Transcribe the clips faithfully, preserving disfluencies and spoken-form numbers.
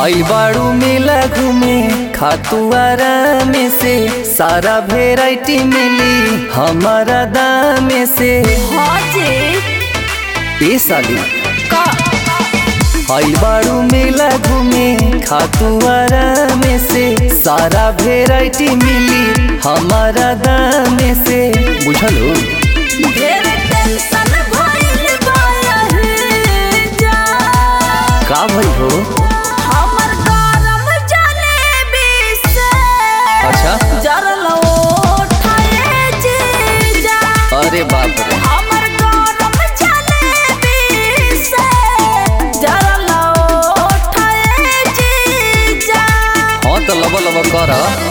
आई बाड़ू मेला घूमे खातू आराम से सारा वेराइटी मिली हमारा दाम से। हाँ जी ए साली का आई बाड़ू मेला घूमे खातू आराम से सारा वेराइटी मिली हमारा दाम से। बुझलो ढेर टेंशन भइल बा यही जा का भई हो? हमर गरम जलेबी से अच्छा जरल उठाए जीजा। अरे बाप रे हमर गरम जलेबी से जरल उठाए जीजा। हाँ तो लब लब कर।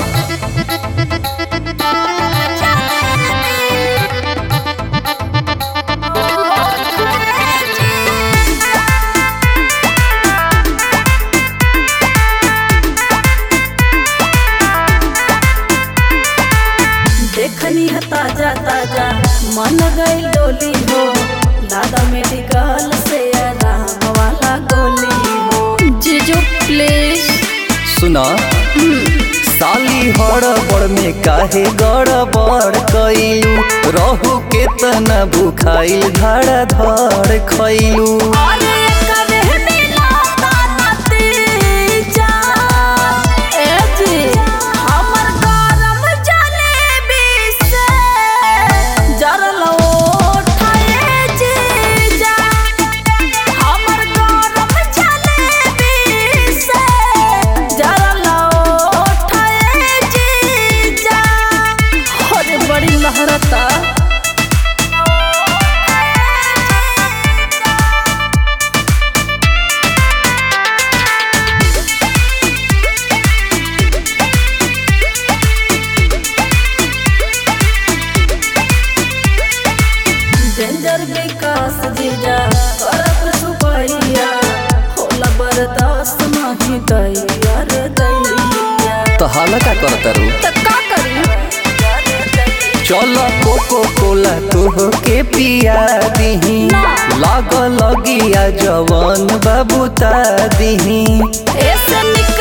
देखनी है ताजा ताजा मन गई डोली हो दादा मेडिकल से आराम वाला गोली हो। जीजू प्लीज सुना साली हड़बड़ में काहे गड़बड़ कइलू रहू केतना भूखाइल धड़ धड़ खइलू। अरे करे मिला नतीजा ए जी हमर गरम जलेबी से जरल उठाए जीजा। हमर गरम जलेबी से जरल उठाए जीजा। अरे बड़ी लहरता डेंजर विकास जीजा करत सुपैया होला बर्दाश्त नहीं दैया रे दैया। तो हाल का करता रू त का करी चल कोको कोला तोह के पिया दीही लाग लगिया जवन बाबूता दीही। ऐसे